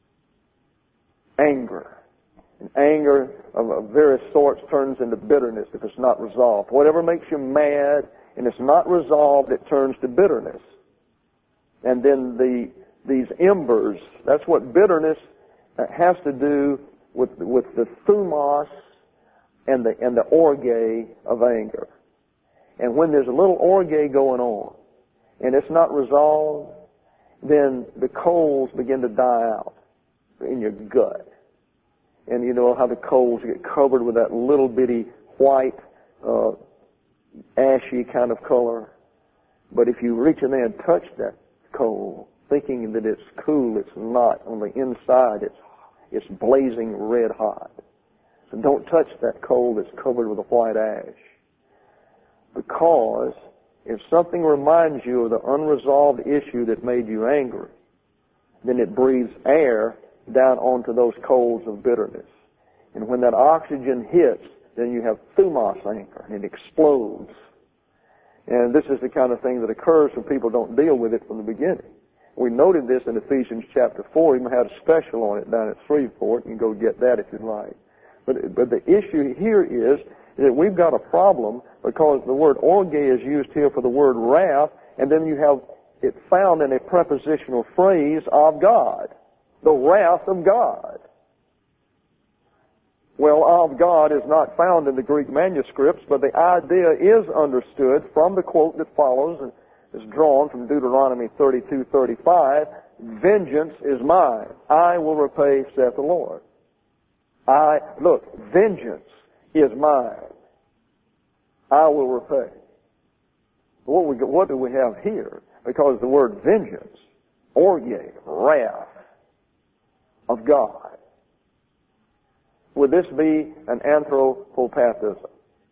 Anger. And anger of, of various sorts turns into bitterness if it's not resolved. Whatever makes you mad and it's not resolved, it turns to bitterness. And then the these embers, that's what bitterness has to do with with the thumos and the and the orge of anger. And when there's a little orge going on and it's not resolved, then the coals begin to die out in your gut. And you know how the coals get covered with that little bitty white, uh, ashy kind of color. But if you reach in there and touch that coal, thinking that it's cool, it's not. On the inside, it's it's blazing red hot. So don't touch that coal that's covered with a white ash. Because if something reminds you of the unresolved issue that made you angry, then it breathes air down onto those coals of bitterness. And when that oxygen hits, then you have thumos anger, and it explodes. And this is the kind of thing that occurs when people don't deal with it from the beginning. We noted this in Ephesians chapter four. We had a special on it down at Shreveport. You can go get that if you'd like. But, but the issue here is that we've got a problem because the word orge is used here for the word wrath, and then you have it found in a prepositional phrase of God. The wrath of God. Well, of God is not found in the Greek manuscripts, but the idea is understood from the quote that follows and is drawn from Deuteronomy thirty-two thirty-five. Vengeance is mine. I will repay, saith the Lord. I, look, vengeance is mine. I will repay. What, we, what do we have here? Because the word vengeance, orge, wrath of God. Would this be an anthropopathism?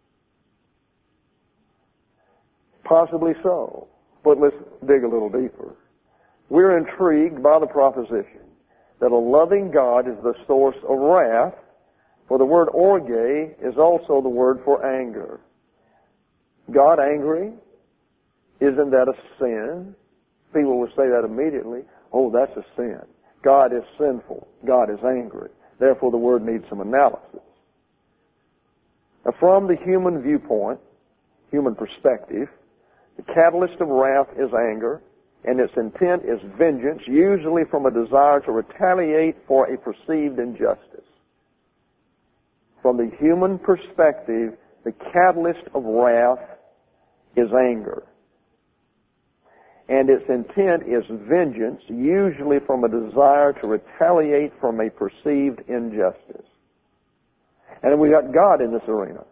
Possibly so. But let's dig a little deeper. We're intrigued by the proposition that a loving God is the source of wrath, for the word orge is also the word for anger. God angry? Isn't that a sin? People will say that immediately. Oh, that's a sin. God is sinful. God is angry. Therefore, the word needs some analysis. Now, from the human viewpoint, human perspective, the catalyst of wrath is anger, and its intent is vengeance, usually from a desire to retaliate for a perceived injustice. From the human perspective, the catalyst of wrath is anger. And its intent is vengeance, usually from a desire to retaliate from a perceived injustice. And we got God in this arena.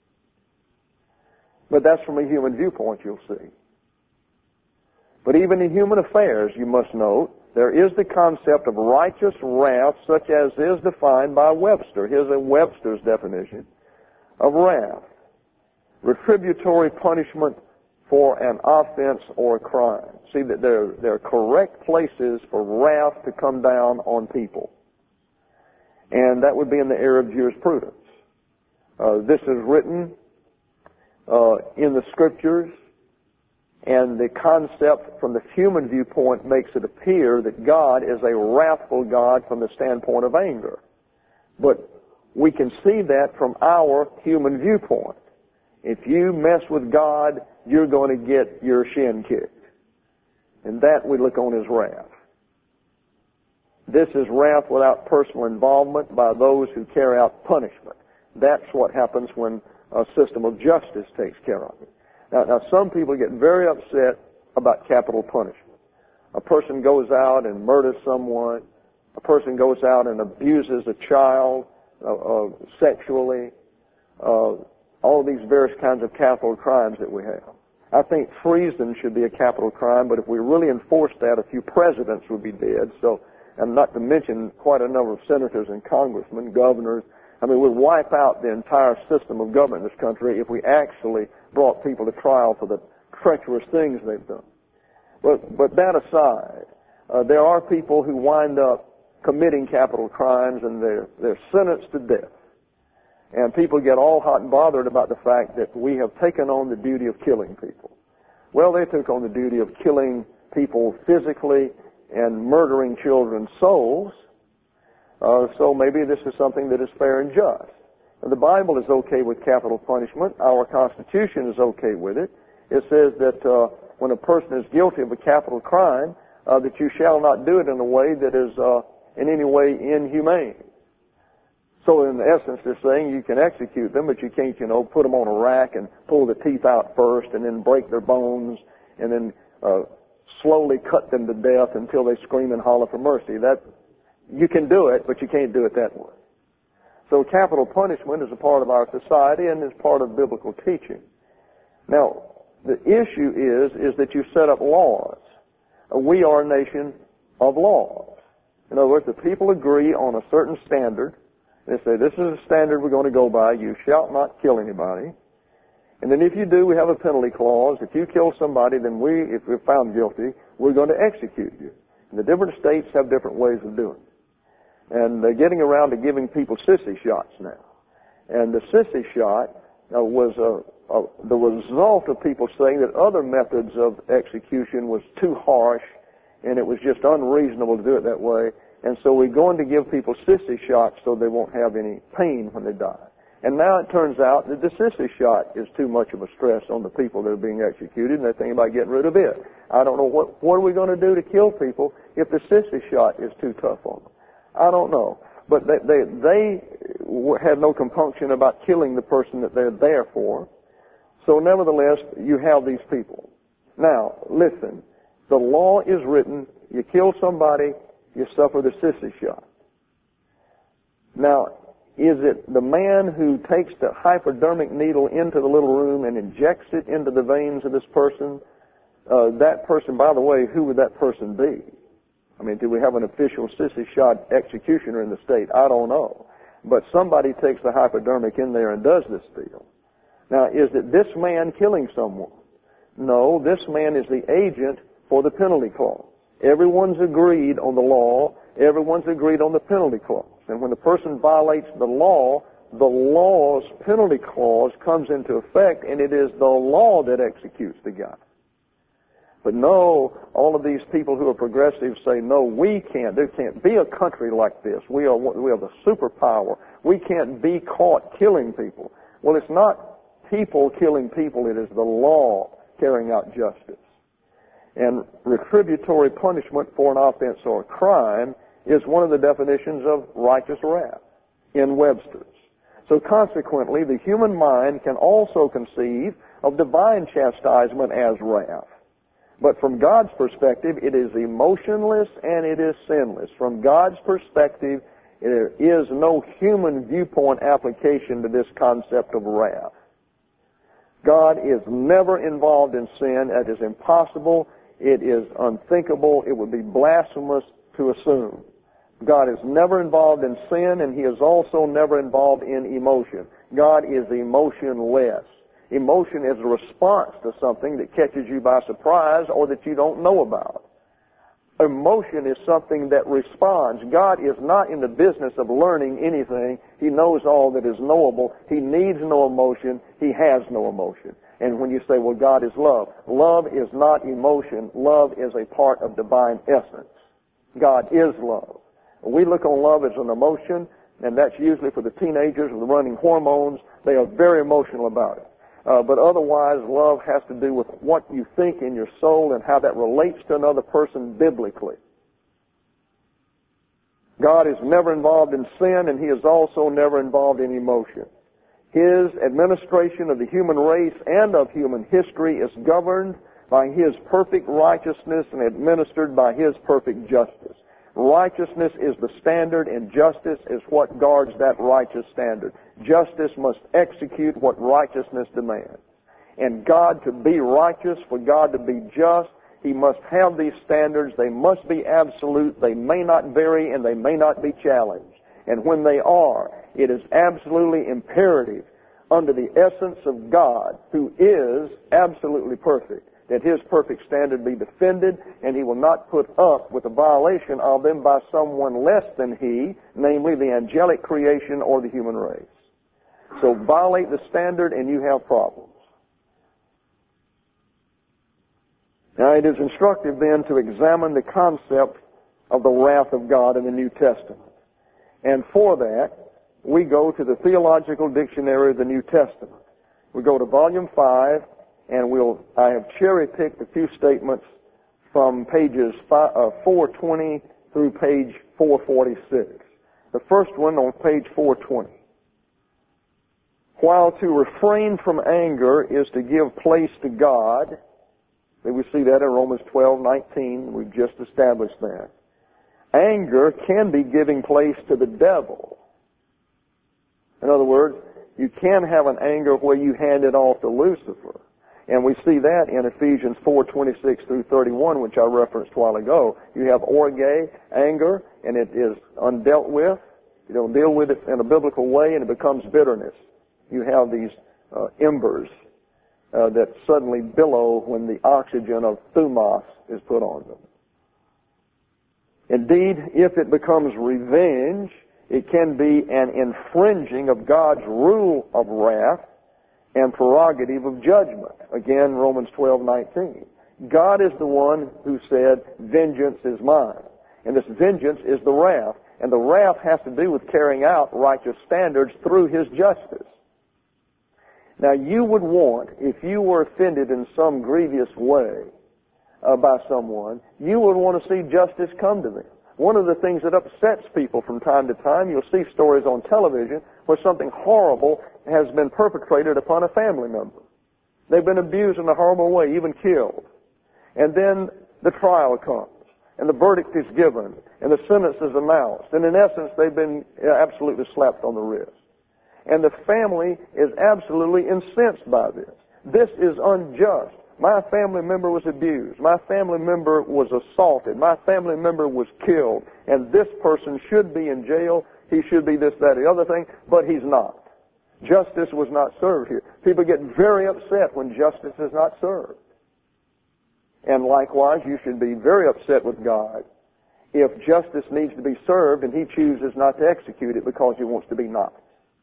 But that's from a human viewpoint, you'll see. But even in human affairs, you must note There is the concept of righteous wrath, such as is defined by Webster. Here's a Webster's definition of wrath. Retributory punishment for an offense or a crime. See that there, there are correct places for wrath to come down on people. And that would be in the area of jurisprudence. Uh, this is written uh, in the Scriptures, and the concept from the human viewpoint makes it appear that God is a wrathful God from the standpoint of anger. But we can see that from our human viewpoint. If you mess with God, you're going to get your shin kicked. And that we look on as wrath. This is wrath without personal involvement by those who carry out punishment. That's what happens when a system of justice takes care of it. Now, now some people get very upset about capital punishment. A person goes out and murders someone. A person goes out and abuses a child uh, uh, sexually. Uh, all of these various kinds of capital crimes that we have. I think treason should be a capital crime, but if we really enforced that, a few presidents would be dead. So, and not to mention quite a number of senators and congressmen, governors. I mean, we'd wipe out the entire system of government in this country if we actually brought people to trial for the treacherous things they've done. But, but that aside, uh, there are people who wind up committing capital crimes and they're, they're sentenced to death. And people get all hot and bothered about the fact that we have taken on the duty of killing people. Well, they took on the duty of killing people physically and murdering children's souls. Uh, so maybe this is something that is fair and just. And the Bible is okay with capital punishment. Our Constitution is okay with it. It says that uh, when a person is guilty of a capital crime, uh, that you shall not do it in a way that is uh, in any way inhumane. So in essence, they're saying you can execute them, but you can't, you know, put them on a rack and pull the teeth out first and then break their bones and then uh, slowly cut them to death until they scream and holler for mercy. That, you can do it, but you can't do it that way. So capital punishment is a part of our society and is part of biblical teaching. Now, the issue is, is that you set up laws. Uh, we are a nation of laws. In other words, the people agree on a certain standard. They say, this is a standard we're going to go by. You shall not kill anybody. And then if you do, we have a penalty clause. If you kill somebody, then we, if we're found guilty, we're going to execute you. And the different states have different ways of doing it. And they're getting around to giving people sissy shots now. And the sissy shot uh, was a, a, the result of people saying that other methods of execution was too harsh and it was just unreasonable to do it that way. And so we're going to give people sissy shots so they won't have any pain when they die. And now it turns out that the sissy shot is too much of a stress on the people that are being executed, and they're thinking about getting rid of it. I don't know, what what are we going to do to kill people if the sissy shot is too tough on them? I don't know. But they, they, they had no compunction about killing the person that they're there for. So nevertheless, you have these people. Now, listen, the law is written, you kill somebody, you suffer the sissy shot. Now, is it the man who takes the hypodermic needle into the little room and injects it into the veins of this person? Uh, that person, by the way, who would that person be? I mean, do we have an official sissy shot executioner in the state? I don't know. But somebody takes the hypodermic in there and does this deal. Now, is it this man killing someone? No, this man is the agent for the penalty clause. Everyone's agreed on the law. Everyone's agreed on the penalty clause. And when the person violates the law, the law's penalty clause comes into effect, and it is the law that executes the guy. But no, all of these people who are progressives say, no, we can't. There can't be a country like this. We are, we are the superpower. We can't be caught killing people. Well, it's not people killing people. It is the law carrying out justice. And retributory punishment for an offense or a crime is one of the definitions of righteous wrath in Webster's. So consequently, the human mind can also conceive of divine chastisement as wrath. But from God's perspective, it is emotionless and it is sinless. From God's perspective, there is no human viewpoint application to this concept of wrath. God is never involved in sin. It is impossible. It is unthinkable. It would be blasphemous to assume. God is never involved in sin, and He is also never involved in emotion. God is emotionless. Emotion is a response to something that catches you by surprise or that you don't know about. Emotion is something that responds. God is not in the business of learning anything. He knows all that is knowable. He needs no emotion. He has no emotion. And when you say, well, God is love, love is not emotion. Love is a part of divine essence. God is love. We look on love as an emotion, and that's usually for the teenagers with the running hormones. They are very emotional about it. Uh, but otherwise, love has to do with what you think in your soul and how that relates to another person biblically. God is never involved in sin, and He is also never involved in emotion. His administration of the human race and of human history is governed by His perfect righteousness and administered by His perfect justice. Righteousness is the standard, and justice is what guards that righteous standard. Justice must execute what righteousness demands. And God, to be righteous, for God to be just, He must have these standards. They must be absolute. They may not vary, and they may not be challenged. And when they are, it is absolutely imperative under the essence of God, who is absolutely perfect, that His perfect standard be defended, and He will not put up with a violation of them by someone less than He, namely the angelic creation or the human race. So violate the standard and you have problems. Now it is instructive then to examine the concept of the wrath of God in the New Testament. And for that, we go to the Theological Dictionary of the New Testament. We go to volume five, and we'll, I have cherry-picked a few statements from pages five, uh, four twenty through page four forty-six. The first one on page four twenty. While to refrain from anger is to give place to God, we see that in Romans twelve nineteen. We've just established that. Anger can be giving place to the devil. In other words, you can have an anger where you hand it off to Lucifer. And we see that in Ephesians four twenty-six through thirty-one, which I referenced a while ago. You have orge, anger, and it is undealt with. You don't deal with it in a biblical way, and it becomes bitterness. You have these uh, embers uh, that suddenly billow when the oxygen of thumos is put on them. Indeed, if it becomes revenge, it can be an infringing of God's rule of wrath and prerogative of judgment. Again, Romans twelve nineteen. God is the one who said, vengeance is mine. And this vengeance is the wrath. And the wrath has to do with carrying out righteous standards through His justice. Now, you would want, if you were offended in some grievous way uh, by someone, you would want to see justice come to them. One of the things that upsets people from time to time, you'll see stories on television where something horrible has been perpetrated upon a family member. They've been abused in a horrible way, even killed. And then the trial comes, and the verdict is given, and the sentence is announced. And in essence, they've been absolutely slapped on the wrist. And the family is absolutely incensed by this. This is unjust. My family member was abused. My family member was assaulted. My family member was killed. And this person should be in jail. He should be this, that, the other thing, but he's not. Justice was not served here. People get very upset when justice is not served. And likewise, you should be very upset with God if justice needs to be served and He chooses not to execute it because He wants to be nice.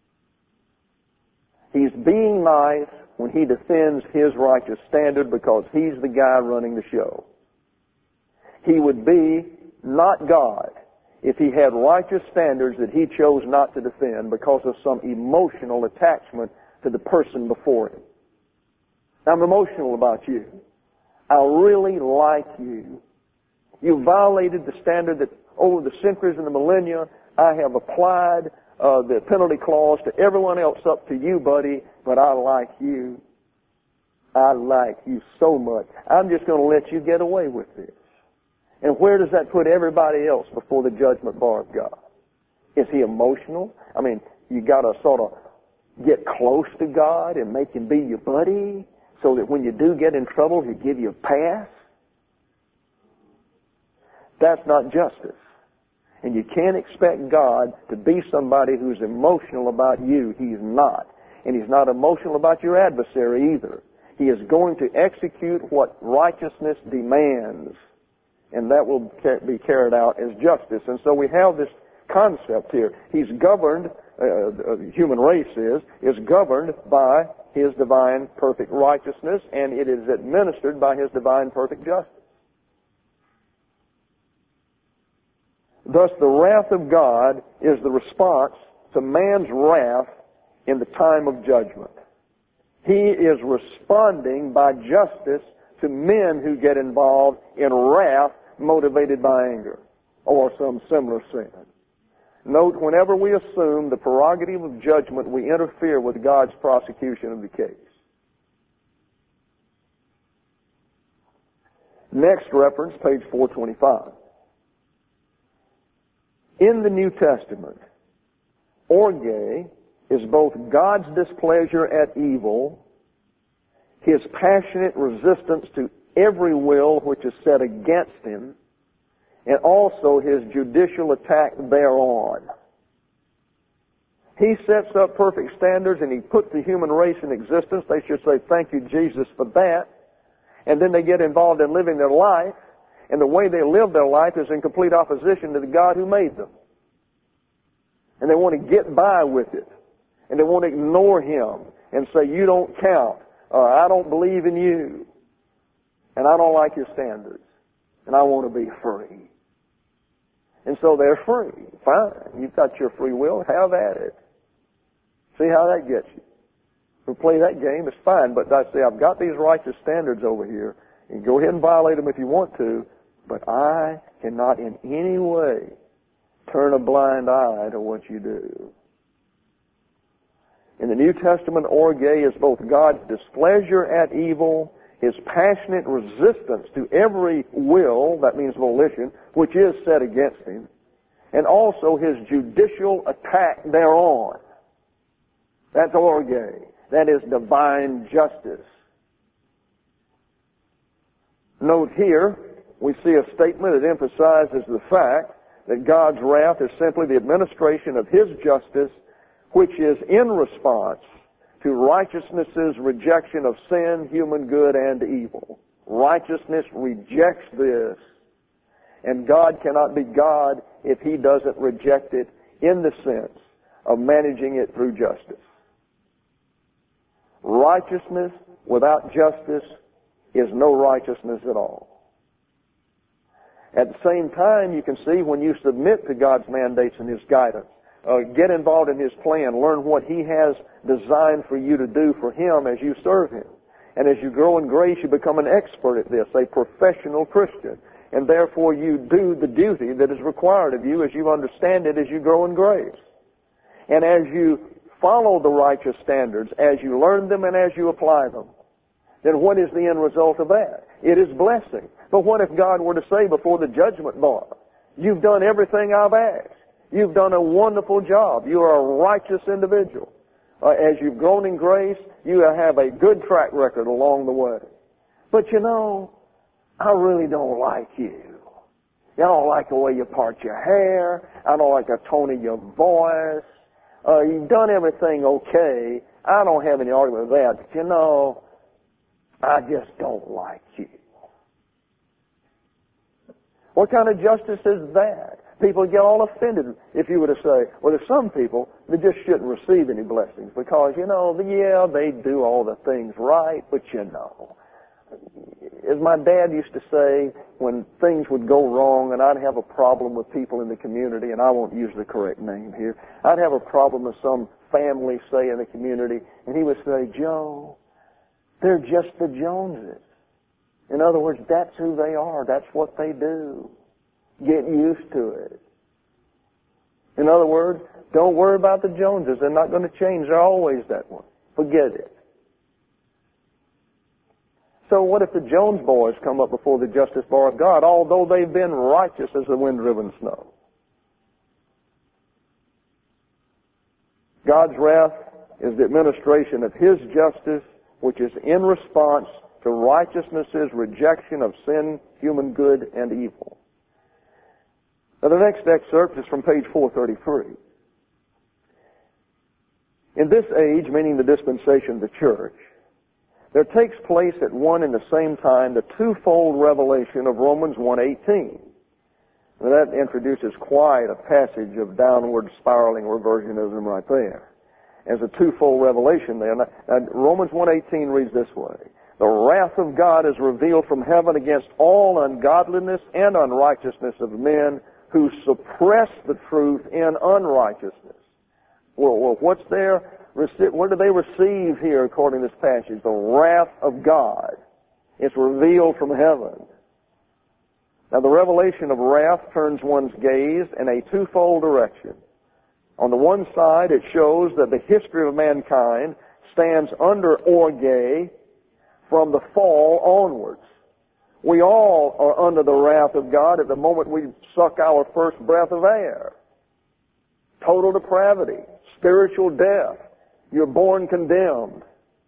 He's being nice when He defends His righteous standard because He's the guy running the show. He would be not God if He had righteous standards that He chose not to defend because of some emotional attachment to the person before Him. I'm emotional about you. I really like you. You violated the standard that over the centuries and the millennia I have applied uh, the penalty clause to everyone else up to you, buddy, but I like you. I like you so much. I'm just going to let you get away with this. And where does that put everybody else before the judgment bar of God? Is He emotional? I mean, you got to sort of get close to God and make Him be your buddy so that when you do get in trouble, He'll give you a pass? That's not justice. And you can't expect God to be somebody who's emotional about you. He's not. And He's not emotional about your adversary either. He is going to execute what righteousness demands. And that will be carried out as justice. And so we have this concept here. He's governed, uh, the human race is, is governed by His divine perfect righteousness, and it is administered by His divine perfect justice. Thus, the wrath of God is the response to man's wrath in the time of judgment. He is responding by justice to men who get involved in wrath motivated by anger or some similar sin. Note, whenever we assume the prerogative of judgment, we interfere with God's prosecution of the case. Next reference, page four twenty-five. In the New Testament, orge is both God's displeasure at evil, His passionate resistance to every will which is set against Him, and also His judicial attack thereon. He sets up perfect standards and He puts the human race in existence. They should say, thank you, Jesus, for that. And then they get involved in living their life, and the way they live their life is in complete opposition to the God who made them. And they want to get by with it. And they want to ignore Him and say, you don't count. Or, I don't believe in you. And I don't like your standards. And I want to be free. And so they're free. Fine. You've got your free will. Have at it. See how that gets you. If we play that game, it's fine. But I say, I've got these righteous standards over here. And go ahead and violate them if you want to. But I cannot in any way turn a blind eye to what you do. In the New Testament, orge is both God's displeasure at evil, His passionate resistance to every will, that means volition, which is set against Him, and also His judicial attack thereon. That's orge. That is divine justice. Note here, we see a statement that emphasizes the fact that God's wrath is simply the administration of His justice, which is in response to righteousness's rejection of sin, human good, and evil. Righteousness rejects this, and God cannot be God if He doesn't reject it in the sense of managing it through justice. Righteousness without justice is no righteousness at all. At the same time, you can see when you submit to God's mandates and His guidance, uh, get involved in His plan, learn what He has designed for you to do for Him as you serve Him. And as you grow in grace, you become an expert at this, a professional Christian. And therefore you do the duty that is required of you as you understand it as you grow in grace. And as you follow the righteous standards, as you learn them and as you apply them, then what is the end result of that? It is blessing. But what if God were to say before the judgment bar, you've done everything I've asked. You've done a wonderful job. You are a righteous individual. Uh, as you've grown in grace, you have a good track record along the way. But you know, I really don't like you. I don't like the way you part your hair. I don't like the tone of your voice. Uh, you've done everything okay. I don't have any argument with that. But you know, I just don't like you. What kind of justice is that? People get all offended if you were to say, well, there's some people that just shouldn't receive any blessings because, you know, yeah, they do all the things right, but you know. As my dad used to say, when things would go wrong and I'd have a problem with people in the community, and I won't use the correct name here, I'd have a problem with some family, say, in the community, and he would say, Joe, they're just the Joneses. In other words, that's who they are. That's what they do. Get used to it. In other words, don't worry about the Joneses. They're not going to change. They're always that one. Forget it. So what if the Jones boys come up before the justice bar of God, although they've been righteous as the wind-driven snow? God's wrath is the administration of His justice, which is in response to righteousness's rejection of sin, human good, and evil. Now, the next excerpt is from page four thirty-three. In this age, meaning the dispensation of the church, there takes place at one and the same time the twofold revelation of Romans one eighteen. Now, that introduces quite a passage of downward spiraling reversionism right there. As a twofold revelation there. Now, Romans one eighteen reads this way. The wrath of God is revealed from heaven against all ungodliness and unrighteousness of men who suppress the truth in unrighteousness. Well, well what's there? What do they receive here according to this passage? The wrath of God. It's revealed from heaven. Now, the revelation of wrath turns one's gaze in a twofold direction. On the one side, it shows that the history of mankind stands under orge from the fall onwards. We all are under the wrath of God at the moment we suck our first breath of air. Total depravity, spiritual death. You're born condemned.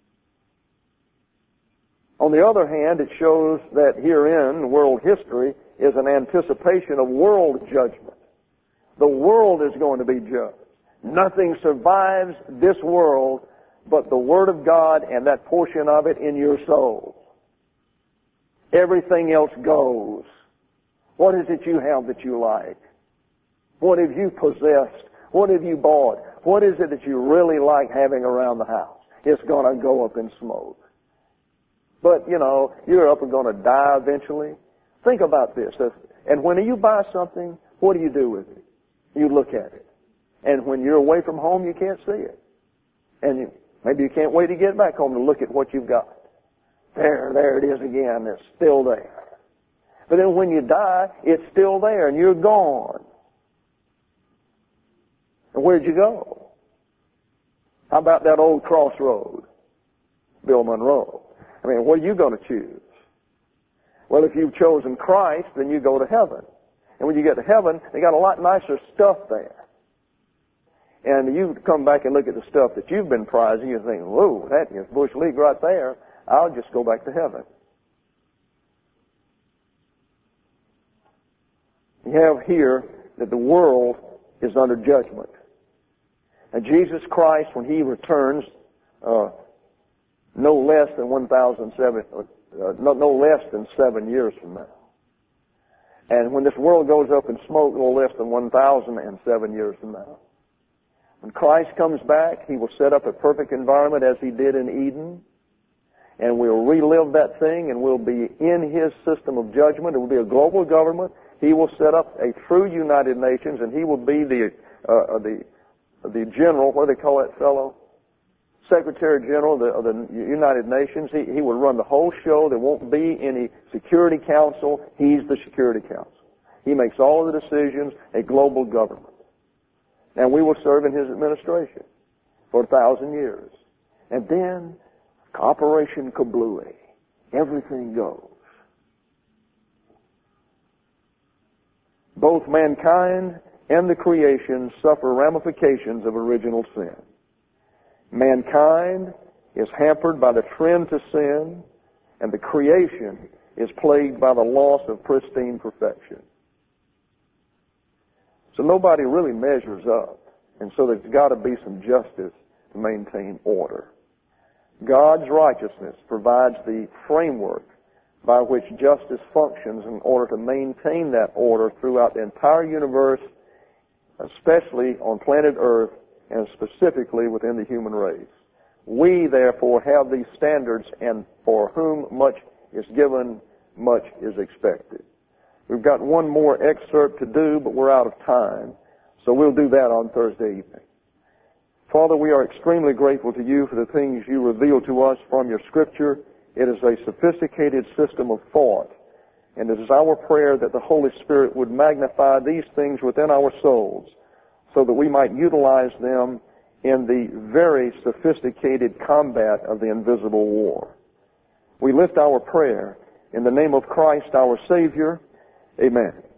On the other hand, it shows that herein, world history is an anticipation of world judgment. The world is going to be judged. Nothing survives this world but the Word of God and that portion of it in your soul. Everything else goes. What is it you have that you like? What have you possessed? What have you bought? What is it that you really like having around the house? It's going to go up in smoke. But, you know, you're up and going to die eventually. Think about this. And when you buy something, what do you do with it? You look at it. And when you're away from home, you can't see it. And you, maybe you can't wait to get back home to look at what you've got. There, there it is again. It's still there. But then when you die, it's still there and you're gone. And where'd you go? How about that old crossroad? Bill Monroe. I mean, what are you going to choose? Well, if you've chosen Christ, then you go to heaven. And when you get to heaven, they got a lot nicer stuff there. And you come back and look at the stuff that you've been prizing, you think, whoa, that is Bush League right there. I'll just go back to heaven. You have here that the world is under judgment. And Jesus Christ, when He returns, uh, no less than one thousand seven, uh, no, no less than seven years from now. And when this world goes up in smoke, no less than one thousand seven years from now. When Christ comes back, He will set up a perfect environment as He did in Eden. And we'll relive that thing and we'll be in His system of judgment. It will be a global government. He will set up a true United Nations and He will be the, uh, the, the general, what do they call that fellow? Secretary General of the, of the United Nations. He, he will run the whole show. There won't be any Security Council. He's the Security Council. He makes all of the decisions, a global government. And we will serve in His administration for a thousand years. And then, Operation Kablooey. Everything goes. Both mankind and the creation suffer ramifications of original sin. Mankind is hampered by the trend to sin, and the creation is plagued by the loss of pristine perfection. So nobody really measures up, and so there's got to be some justice to maintain order. God's righteousness provides the framework by which justice functions in order to maintain that order throughout the entire universe, especially on planet Earth, and specifically within the human race. We, therefore, have these standards, and for whom much is given, much is expected. We've got one more excerpt to do, but we're out of time, so we'll do that on Thursday evening. Father, we are extremely grateful to You for the things You reveal to us from Your Scripture. It is a sophisticated system of thought, and it is our prayer that the Holy Spirit would magnify these things within our souls, so that we might utilize them in the very sophisticated combat of the invisible war. We lift our prayer in the name of Christ our Savior. Amen.